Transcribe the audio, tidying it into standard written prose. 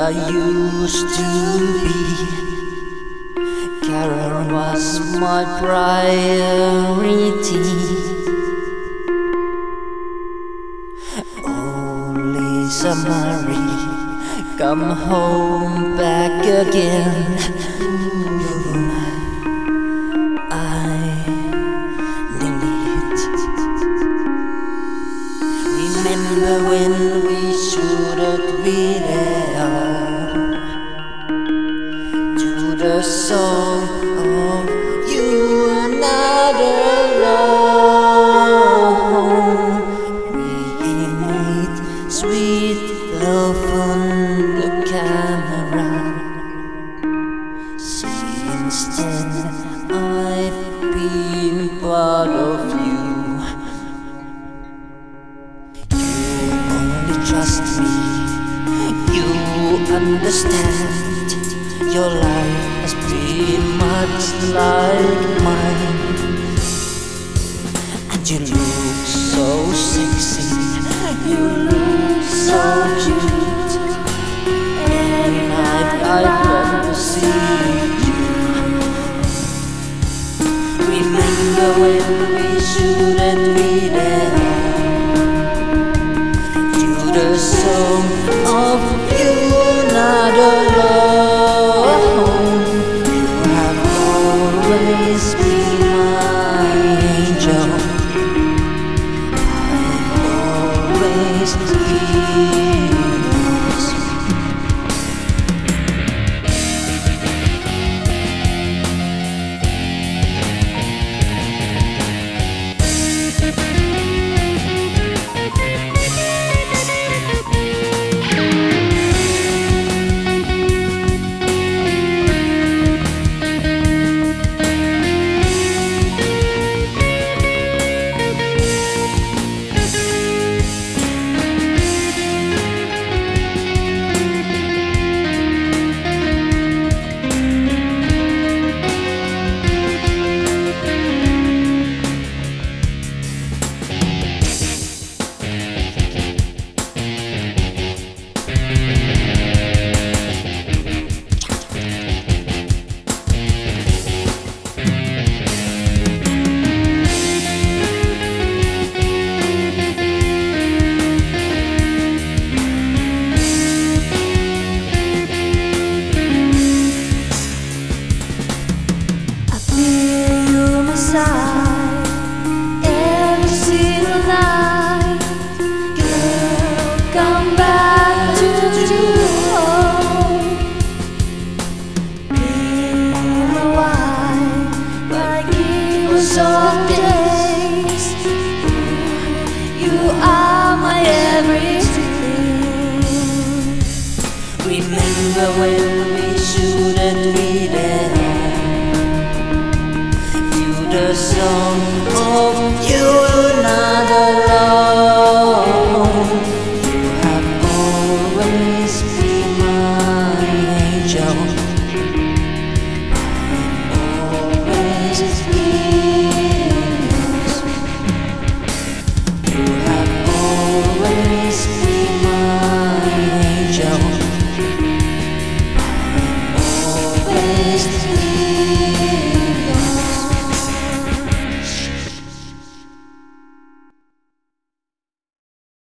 I used to be. Career was my priority. Oh, Lisa Marie, come home back again. I need it. Remember when we should have been there, to the song of You Are Not Alone. We made sweet love on the camera. Since then I've been part of you. Trust me, you understand. Your life has been much like mine. And you look so sexy, you look so cute. Every night I want to see you. Remember when we shouldn't be there, the song of You Not Alone. You have always been my angel. I've always been yours. Every single night, girl, come back to home. Be my wife, like it was all days. You are my everything. Remember when we shouldn't be there, the song of You Not Alone. You have always been my angel. I've always been yours. You have always been my angel. I've always been